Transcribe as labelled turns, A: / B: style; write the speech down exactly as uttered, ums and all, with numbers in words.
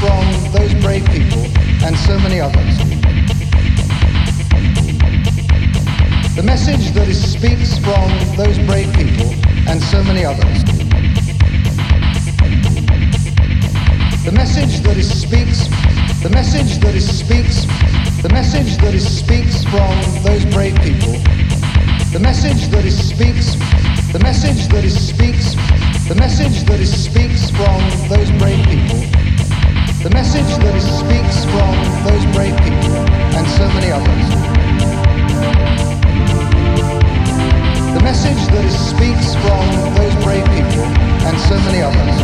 A: from those brave people and so many others. The message that is speaks from those brave people and so many others. The message that is speaks, the message that is speaks, the message that is speaks from those brave people. The message that is speaks, the message that is speaks, the message that is speaks from those brave people. The message that is speaks from those brave people and so many others. The message that is speaks from those brave people and so many others.